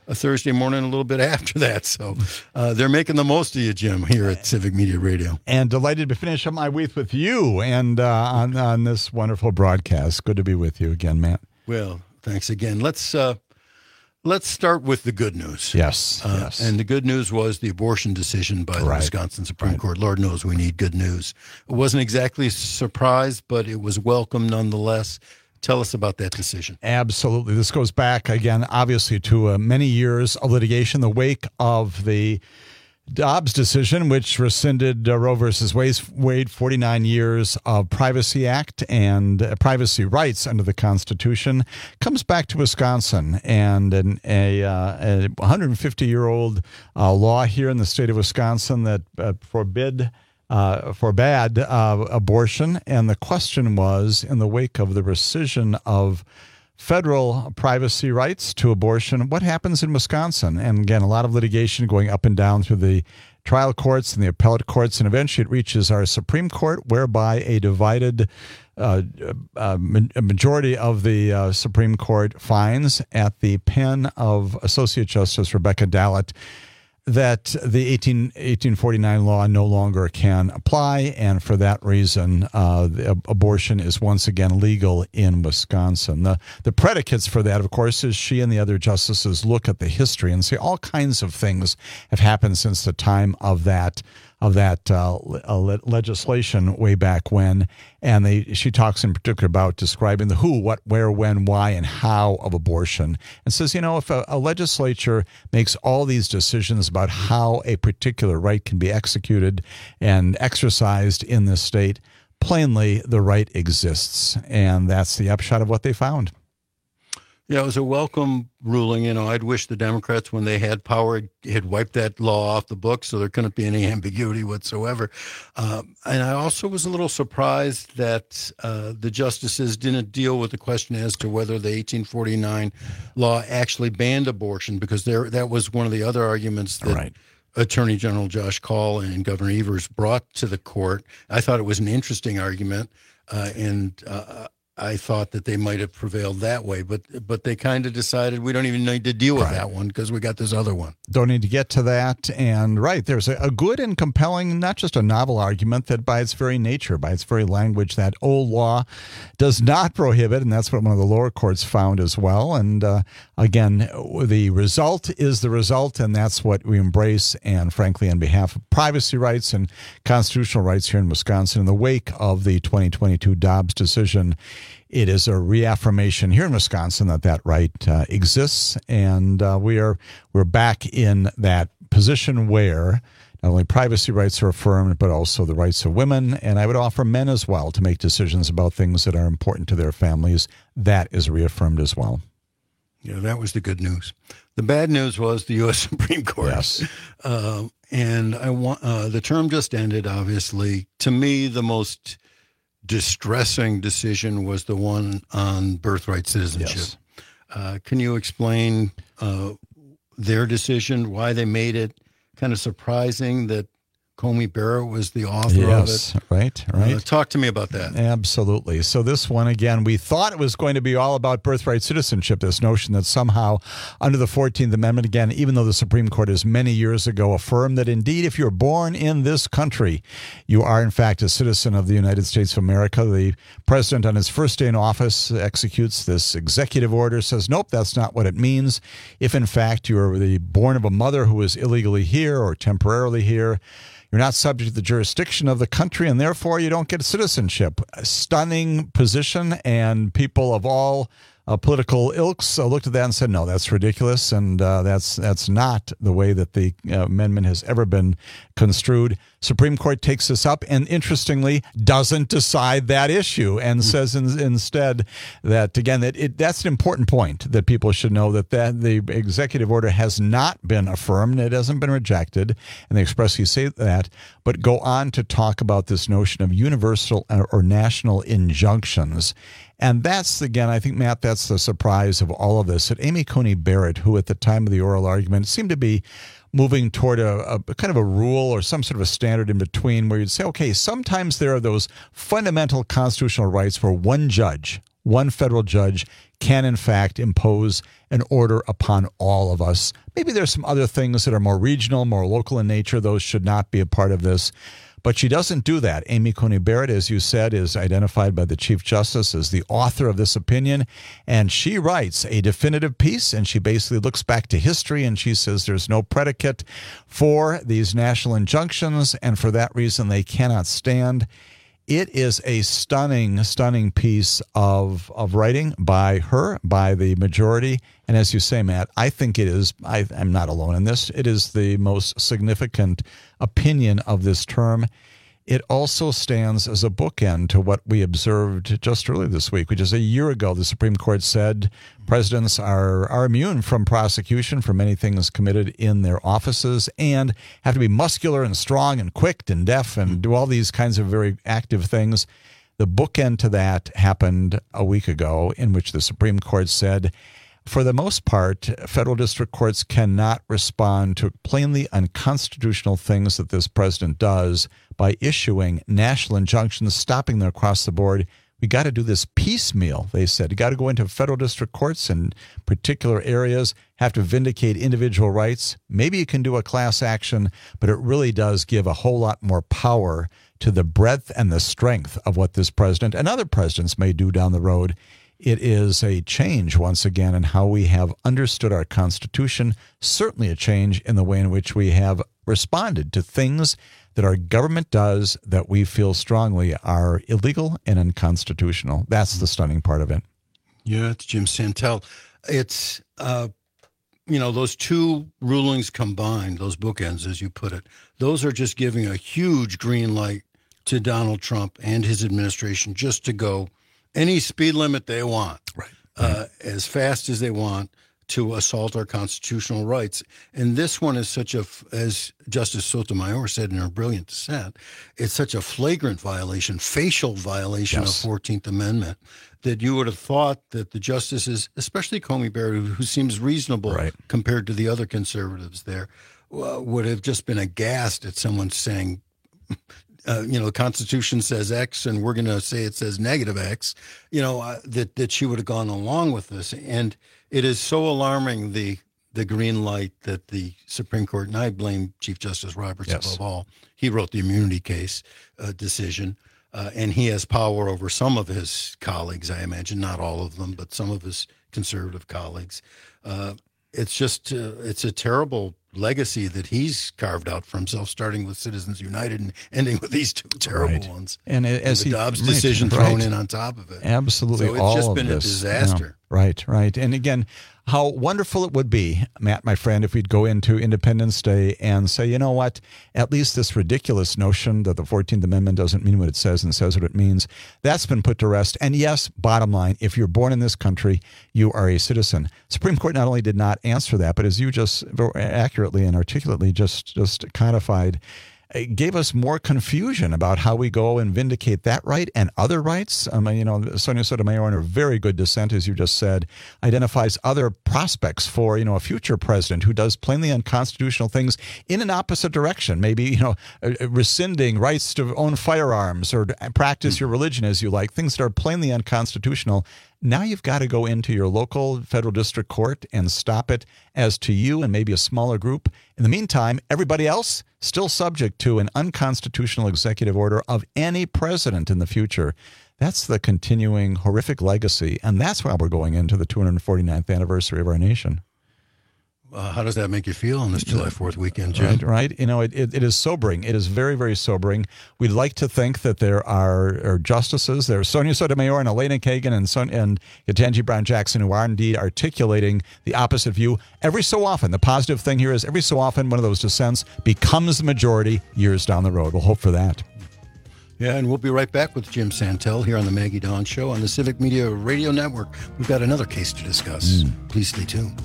a Thursday morning a little bit after that. So uh, they're making the most of you, Jim, here at Civic Media Radio. And delighted to finish up my week with you and uh, on, on this wonderful broadcast. Good to be with you again, Matt. Well, thanks again. Let's uh, let's start with the good news. Yes, uh, yes. And the good news was the abortion decision by the Right. Wisconsin Supreme Right. Court. Lord knows we need good news. It wasn't exactly a surprise, but it was welcome nonetheless. Tell us about that decision. Absolutely. This goes back, again, obviously, to uh, many years of litigation, the wake of the Dobbs decision, which rescinded uh, Roe versus Wade, forty-nine years of Privacy Act and uh, privacy rights under the Constitution, comes back to Wisconsin. And an, a, uh, a one hundred fifty-year-old uh, law here in the state of Wisconsin that uh, forbid Uh, forbade uh, abortion. And the question was, in the wake of the rescission of federal privacy rights to abortion, what happens in Wisconsin? And again, a lot of litigation going up and down through the trial courts and the appellate courts, and eventually it reaches our Supreme Court, whereby a divided uh, uh, a majority of the uh, Supreme Court finds, at the pen of Associate Justice Rebecca Dallett, that the eighteen forty-nine law no longer can apply, and for that reason, uh, the ab- abortion is once again legal in Wisconsin. The, the predicates for that, of course, is she and the other justices look at the history and say all kinds of things have happened since the time of that of that uh, le- legislation way back when, and they she talks in particular about describing the who, what, where, when, why, and how of abortion, and says, you know, if a, a legislature makes all these decisions about how a particular right can be executed and exercised in this state, plainly the right exists, and that's the upshot of what they found. Yeah, it was a welcome ruling. You know, I'd wish the Democrats, when they had power, had wiped that law off the books so there couldn't be any ambiguity whatsoever. Um, and I also was a little surprised that uh, the justices didn't deal with the question as to whether the eighteen forty-nine law actually banned abortion, because there that was one of the other arguments that right. Attorney General Josh Kaul and Governor Evers brought to the court. I thought it was an interesting argument, uh, and uh, I thought that they might have prevailed that way, but but they kind of decided we don't even need to deal with right. that one because we got this other one. Don't need to get to that. And right, there's a, a good and compelling, not just a novel argument, that by its very nature, by its very language, that old law does not prohibit, and that's what one of the lower courts found as well. And uh, again, the result is the result, and that's what we embrace. And frankly, on behalf of privacy rights and constitutional rights here in Wisconsin, in the wake of the twenty twenty-two Dobbs decision, it is a reaffirmation here in Wisconsin that that right uh, exists, and uh, we are we're back in that position where not only privacy rights are affirmed, but also the rights of women, and I would offer men as well, to make decisions about things that are important to their families. That is reaffirmed as well. Yeah, that was the good news. The bad news was the U S Supreme Court. Yes, uh, and I want uh, the term just ended. Obviously, to me, the most distressing decision was the one on birthright citizenship. Yes. Uh, can you explain uh, their decision, why they made it? Kind of surprising that Comey Barrett was the author yes, of it. Right, right. Uh, talk to me about that. Absolutely. So this one, again, we thought it was going to be all about birthright citizenship, this notion that somehow under the fourteenth Amendment, again, even though the Supreme Court has many years ago affirmed that indeed if you're born in this country, you are in fact a citizen of the United States of America. The president on his first day in office executes this executive order, says, nope, that's not what it means. If in fact you are the born of a mother who is illegally here or temporarily here, you're not subject to the jurisdiction of the country, and therefore you don't get citizenship. A stunning position, and people of all uh, political ilks uh, looked at that and said, no, that's ridiculous, and uh, that's that's not the way that the uh, amendment has ever been construed. Supreme Court takes this up and, interestingly, doesn't decide that issue and mm-hmm. says in, instead that, again, that it, that's an important point that people should know, that, that the executive order has not been affirmed. It hasn't been rejected, and they expressly say that, but go on to talk about this notion of universal or national injunctions. And that's, again, I think, Matt, that's the surprise of all of this, that Amy Coney Barrett, who at the time of the oral argument seemed to be moving toward a, a kind of a rule or some sort of a standard in between, where you'd say, okay, sometimes there are those fundamental constitutional rights where one judge, one federal judge can, in fact, impose an order upon all of us. Maybe there's some other things that are more regional, more local in nature. Those should not be a part of this. But she doesn't do that. Amy Coney Barrett, as you said, is identified by the Chief Justice as the author of this opinion. And she writes a definitive piece, and she basically looks back to history, and she says there's no predicate for these national injunctions, and for that reason they cannot stand. It is a stunning, stunning piece of of writing by her, by the majority. And as you say, Matt, I think it is, I, I'm not alone in this, it is the most significant opinion of this term. It also stands as a bookend to what we observed just earlier this week, which is a year ago. The Supreme Court said presidents are, are immune from prosecution for many things committed in their offices and have to be muscular and strong and quick and deaf and do all these kinds of very active things. The bookend to that happened a week ago, in which the Supreme Court said, for the most part, federal district courts cannot respond to plainly unconstitutional things that this president does by issuing national injunctions, stopping them across the board. We got to do this piecemeal, they said. You got to go into federal district courts in particular areas, have to vindicate individual rights. Maybe you can do a class action, but it really does give a whole lot more power to the breadth and the strength of what this president and other presidents may do down the road. It is a change, once again, in how we have understood our Constitution, certainly a change in the way in which we have responded to things that our government does that we feel strongly are illegal and unconstitutional. That's the stunning part of it. Yeah, it's Jim Santel. It's, uh, you know, those two rulings combined, those bookends, as you put it, those are just giving a huge green light to Donald Trump and his administration just to go any speed limit they want, right. uh, as fast as they want, to assault our constitutional rights. And this one is such a, as Justice Sotomayor said in her brilliant dissent, it's such a flagrant violation, facial violation yes. of fourteenth Amendment, that you would have thought that the justices, especially Coney Barrett, who seems reasonable right. compared to the other conservatives there, uh, would have just been aghast at someone saying, Uh, you know, the Constitution says X, and we're going to say it says negative X, you know, uh, that, that she would have gone along with this. And it is so alarming, the the green light that the Supreme Court, and I blame Chief Justice Roberts yes. above all, he wrote the immunity case uh, decision, uh, and he has power over some of his colleagues, I imagine, not all of them, but some of his conservative colleagues. Uh, it's just, uh, it's a terrible legacy that he's carved out for himself, starting with Citizens United and ending with these two terrible right. ones. And, it, and as the he, Dobbs right, decision right. thrown in on top of it. Absolutely, so it's all just of been this, a disaster. You know, right, right. And again, how wonderful it would be, Matt, my friend, if we'd go into Independence Day and say, you know what, at least this ridiculous notion that the fourteenth Amendment doesn't mean what it says and says what it means, that's been put to rest. And yes, bottom line, if you're born in this country, you are a citizen. Supreme Court not only did not answer that, but as you just accurately and articulately just, just codified, it gave us more confusion about how we go and vindicate that right and other rights. I mean, you know, Sonia Sotomayor, in her very good dissent, as you just said, identifies other prospects for, you know, a future president who does plainly unconstitutional things in an opposite direction. Maybe, you know, rescinding rights to own firearms or to practice your religion as you like, things that are plainly unconstitutional. Now you've got to go into your local federal district court and stop it as to you and maybe a smaller group. In the meantime, everybody else still subject to an unconstitutional executive order of any president in the future. That's the continuing horrific legacy, and that's why we're going into the two hundred forty-ninth anniversary of our nation. Uh, how does that make you feel on this July fourth weekend, Jim? Right, right. You know, it, it, it is sobering. It is very, very sobering. We'd like to think that there are, are justices. There are Sonia Sotomayor and Elena Kagan and, Son, and Ketanji Brown Jackson who are indeed articulating the opposite view. Every so often, the positive thing here is every so often one of those dissents becomes the majority years down the road. We'll hope for that. Yeah, and we'll be right back with Jim Santel here on the Maggie Dawn Show on the Civic Media Radio Network. We've got another case to discuss. Mm. Please stay tuned.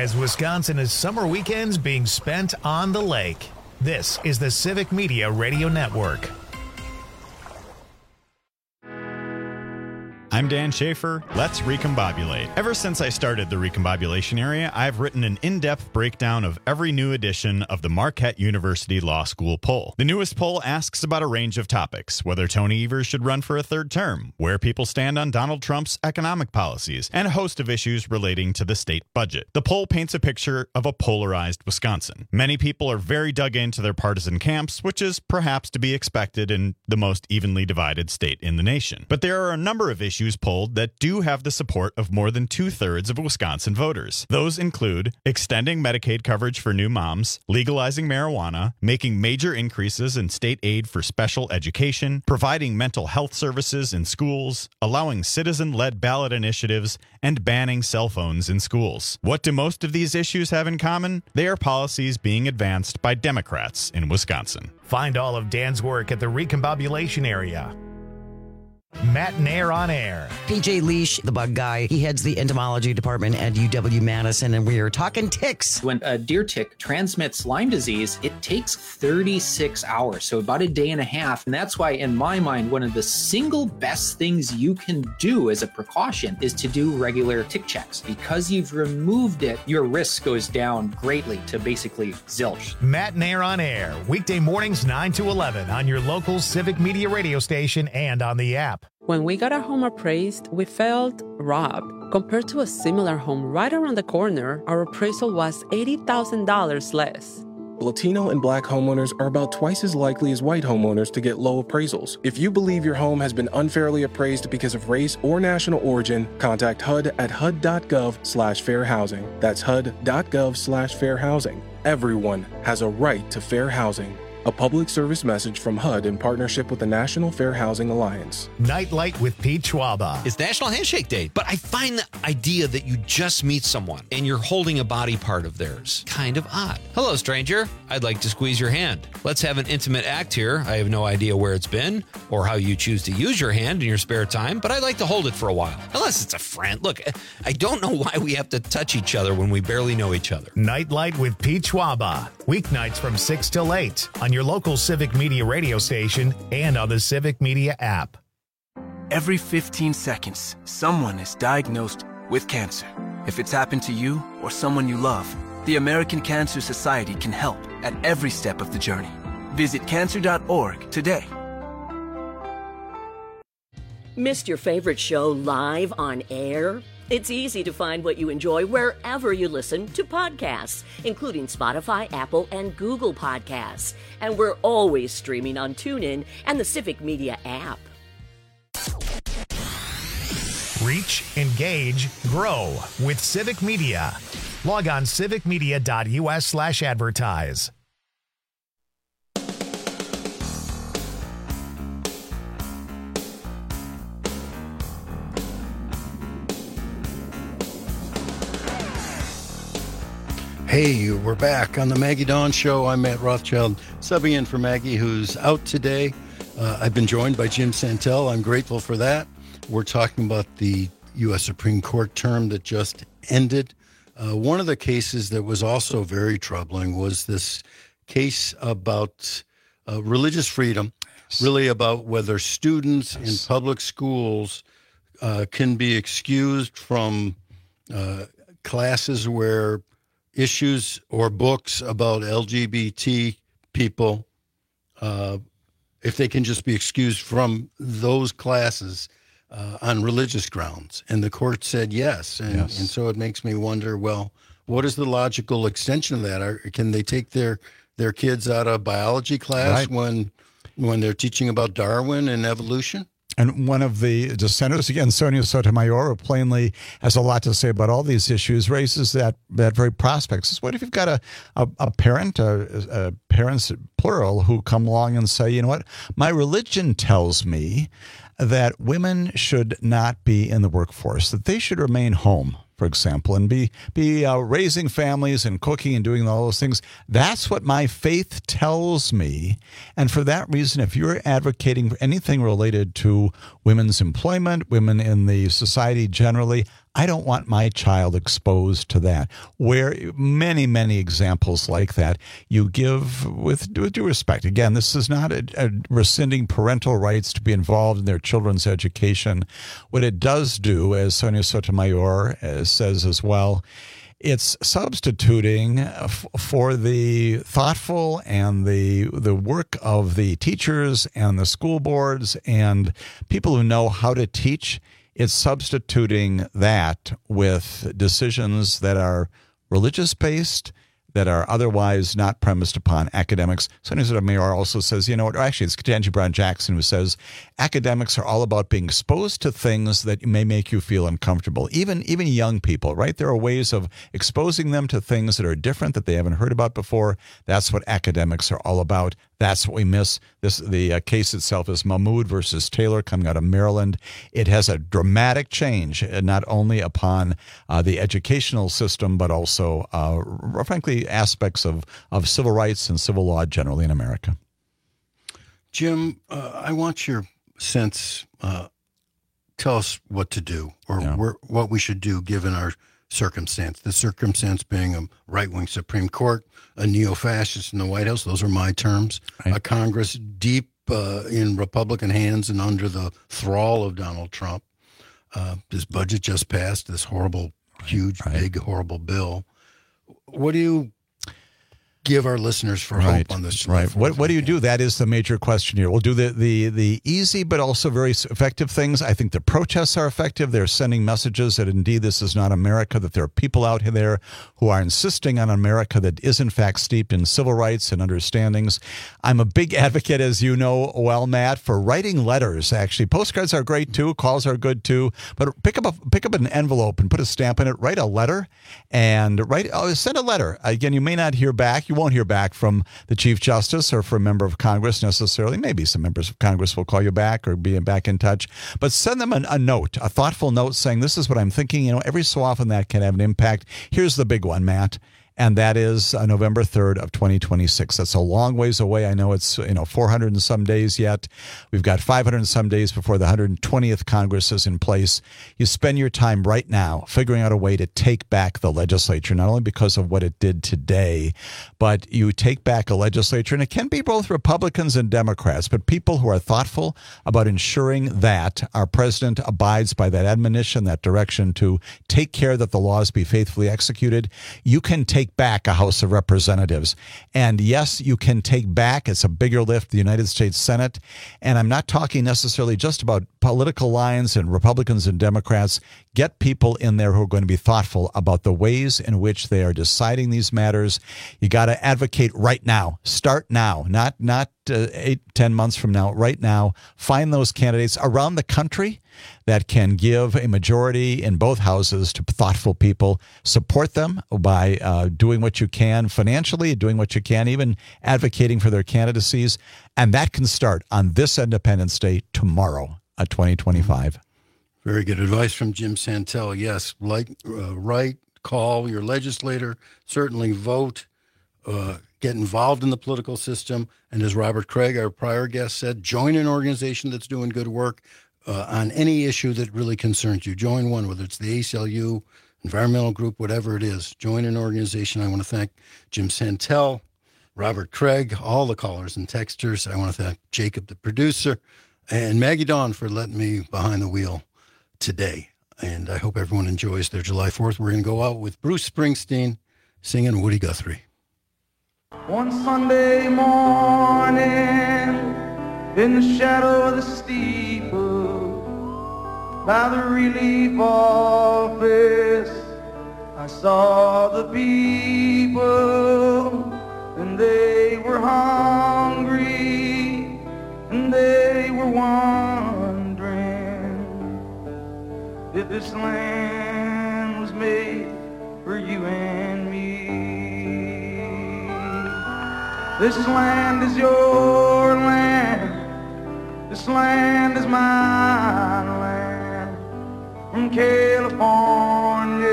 as Wisconsin is summer weekends being spent on the lake. This is the Civic Media Radio Network. I'm Dan Schaefer. Let's recombobulate. Ever since I started the recombobulation area, I've written an in-depth breakdown of every new edition of the Marquette University Law School poll. The newest poll asks about a range of topics: whether Tony Evers should run for a third term, where people stand on Donald Trump's economic policies, and a host of issues relating to the state budget. The poll paints a picture of a polarized Wisconsin. Many people are very dug into their partisan camps, which is perhaps to be expected in the most evenly divided state in the nation. But there are a number of issues polled that do have the support of more than two-thirds of Wisconsin voters. Those include extending Medicaid coverage for new moms, legalizing marijuana, making major increases in state aid for special education, providing mental health services in schools, allowing citizen-led ballot initiatives, and banning cell phones in schools. What do most of these issues have in common? They are policies being advanced by Democrats in Wisconsin. Find all of Dan's work at the Recombobulation Area. Matt Nair on air. P J Leash, the bug guy, he heads the entomology department at U W Madison, and we are talking ticks. When a deer tick transmits Lyme disease, it takes thirty-six hours, so about a day and a half. And that's why, in my mind, one of the single best things you can do as a precaution is to do regular tick checks. Because you've removed it, your risk goes down greatly to basically zilch. Matt Nair on air, weekday mornings nine to eleven on your local Civic Media radio station and on the app. When we got our home appraised, we felt robbed. Compared to a similar home right around the corner, our appraisal was eighty thousand dollars less. Latino and Black homeowners are about twice as likely as white homeowners to get low appraisals. If you believe your home has been unfairly appraised because of race or national origin, contact H U D at H U D dot gov slash fair housing. That's H U D dot gov slash fair housing. Everyone has a right to fair housing. A public service message from H U D in partnership with the National Fair Housing Alliance. Nightlight with Pete Schwaba. It's National Handshake Day, but I find the idea that you just meet someone and you're holding a body part of theirs kind of odd. Hello, stranger. I'd like to squeeze your hand. Let's have an intimate act here. I have no idea where it's been or how you choose to use your hand in your spare time, but I'd like to hold it for a while. Unless it's a friend. Look, I don't know why we have to touch each other when we barely know each other. Nightlight with Pete Schwaba. Weeknights from six till eight on your local Civic Media radio station and on the Civic Media app. Every fifteen seconds, someone is diagnosed with cancer. If it's happened to you or someone you love, the American Cancer Society can help at every step of the journey. Visit cancer dot org today. Missed your favorite show live on air? It's easy to find what you enjoy wherever you listen to podcasts, including Spotify, Apple, and Google Podcasts. And we're always streaming on TuneIn and the Civic Media app. Reach, engage, grow with Civic Media. Log on civic media dot u s slash advertise. Hey, we're back on the Maggie Dawn Show. I'm Matt Rothschild, subbing in for Maggie, who's out today. Uh, I've been joined by Jim Santel. I'm grateful for that. We're talking about the U S Supreme Court term that just ended. Uh, one of the cases that was also very troubling was this case about uh, religious freedom, yes. really about whether students yes. in public schools uh, can be excused from uh, classes where issues or books about L G B T people, uh, if they can just be excused from those classes uh, on religious grounds. And the court said yes. And, yes. and so it makes me wonder, well, what is the logical extension of that? Are, can they take their, their kids out of biology class right. when when they're teaching about Darwin and evolution? And one of the dissenters, again, Sonia Sotomayor, who plainly has a lot to say about all these issues, raises that, that very prospect. Says, what if you've got a, a, a parent, a, a parents, plural, who come along and say, you know what, my religion tells me that women should not be in the workforce, that they should remain home, for example, and be be uh, raising families and cooking and doing all those things. That's what my faith tells me. And for that reason, if you're advocating for anything related to women's employment, women in the society generally, I don't want my child exposed to that. Where many, many examples like that, you give with, with due respect. Again, this is not a, a rescinding parental rights to be involved in their children's education. What it does do, as Sonia Sotomayor uh, says as well, it's substituting f- for the thoughtful and the the work of the teachers and the school boards and people who know how to teach. It's substituting that with decisions that are religious-based, that are otherwise not premised upon academics. Sonia Sotomayor also says, you know, or actually it's Ketanji Brown Jackson who says, academics are all about being exposed to things that may make you feel uncomfortable. Even even young people, right? There are ways of exposing them to things that are different that they haven't heard about before. That's what academics are all about. That's what we miss. This the uh, case itself is Mahmoud versus Taylor coming out of Maryland. It has a dramatic change, uh, not only upon uh, the educational system, but also, uh, frankly, aspects of, of civil rights and civil law generally in America. Jim, uh, I want your sense. Uh, tell us what to do or Yeah. where, what we should do given our circumstance. The circumstance being a right-wing Supreme Court, a neo-fascist in the White House. Those are my terms. Right. A Congress deep uh, in Republican hands and under the thrall of Donald Trump. Uh, this budget just passed, this horrible, huge, right. big, horrible bill. What do you give our listeners for Right, hope on this? right. What what do you do? That is the major question here. We'll do the, the, the easy but also very effective things. I think the protests are effective. They're sending messages that indeed this is not America, that there are people out there who are insisting on America that is in fact steeped in civil rights and understandings. I'm a big advocate, as you know well, Matt, for writing letters. Actually, postcards are great too. Calls are good too. But pick up a pick up an envelope and put a stamp in it. Write a letter and write. Oh, send a letter. Again, you may not hear back. You won't hear back from the Chief Justice or from a member of Congress necessarily. Maybe some members of Congress will call you back or be back in touch. But send them a, a note, a thoughtful note saying, this is what I'm thinking. You know, every so often that can have an impact. Here's the big one, Matt. And that is uh, November third of twenty twenty-six. That's a long ways away. I know it's, you know, four hundred and some days yet. We've got five hundred and some days before the one hundred twentieth Congress is in place. You spend your time right now figuring out a way to take back the legislature, not only because of what it did today, but you take back a legislature, and it can be both Republicans and Democrats, but people who are thoughtful about ensuring that our president abides by that admonition, that direction to take care that the laws be faithfully executed. You can take back a House of Representatives. And yes, you can take back, it's a bigger lift, the United States Senate. And I'm not talking necessarily just about political lines and Republicans and Democrats. Get people in there who are going to be thoughtful about the ways in which they are deciding these matters. You got to advocate right now. Start now, not not uh, eight, ten months from now, right now. Find those candidates around the country that can give a majority in both houses to thoughtful people. Support them by uh, doing what you can financially, doing what you can, even advocating for their candidacies. And that can start on this Independence Day tomorrow, uh, twenty twenty-five. Very good advice from Jim Santel. Yes, like, uh, write, call your legislator, certainly vote, uh, get involved in the political system. And as Robert Craig, our prior guest, said, join an organization that's doing good work uh, on any issue that really concerns you. Join one, whether it's the A C L U, environmental group, whatever it is. Join an organization. I want to thank Jim Santel, Robert Craig, all the callers and texters. I want to thank Jacob, the producer, and Maggie Dawn for letting me behind the wheel today. And I hope everyone enjoys their July fourth. We're going to go out with Bruce Springsteen singing Woody Guthrie. One Sunday morning, in the shadow of the steeple, by the relief office, I saw the people, and they were hungry, and they were wondering if this land was made for you and me. This land is your land, this land is my land, from California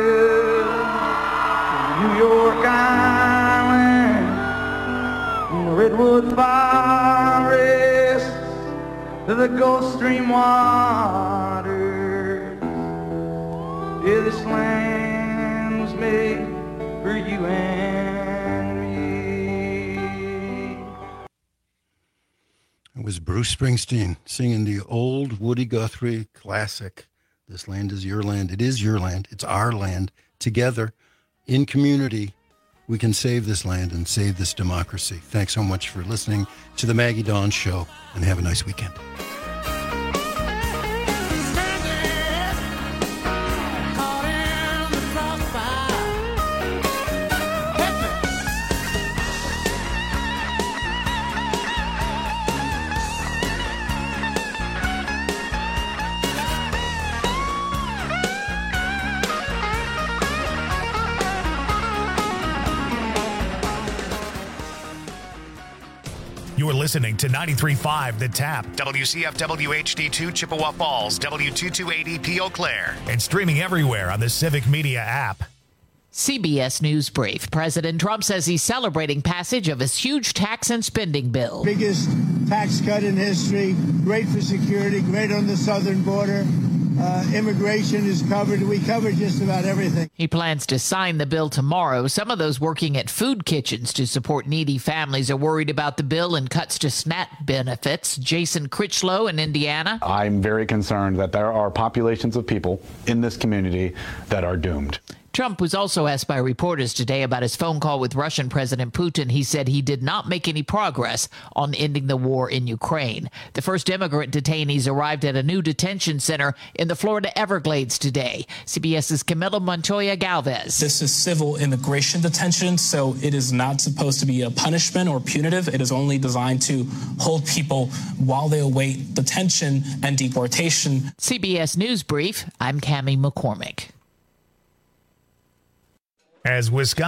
to New York Island, from the Redwood Forest to the Gulf Stream waters. Yeah, this land was made for you and me. It was Bruce Springsteen singing the old Woody Guthrie classic, This Land Is Your Land. It is your land. It's our land. Together, in community, we can save this land and save this democracy. Thanks so much for listening to the Maggie Dawn Show, and have a nice weekend. You are listening to ninety-three point five The Tap, W C F W H D two Chippewa Falls, W two two eight zero P Eau Claire, and streaming everywhere on the Civic Media app. C B S News Brief. President Trump says he's celebrating passage of his huge tax and spending bill. Biggest tax cut in history, great for security, great on the southern border. Uh, immigration is covered. We covered just about everything. He plans to sign the bill tomorrow. Some of those working at food kitchens to support needy families are worried about the bill and cuts to SNAP benefits. Jason Critchlow in Indiana. I'm very concerned that there are populations of people in this community that are doomed. Trump was also asked by reporters today about his phone call with Russian President Putin. He said he did not make any progress on ending the war in Ukraine. The first immigrant detainees arrived at a new detention center in the Florida Everglades today. CBS's Camila Montoya Galvez. This is civil immigration detention, so it is not supposed to be a punishment or punitive. It is only designed to hold people while they await detention and deportation. C B S News Brief, I'm Cammie McCormick. As Wisconsin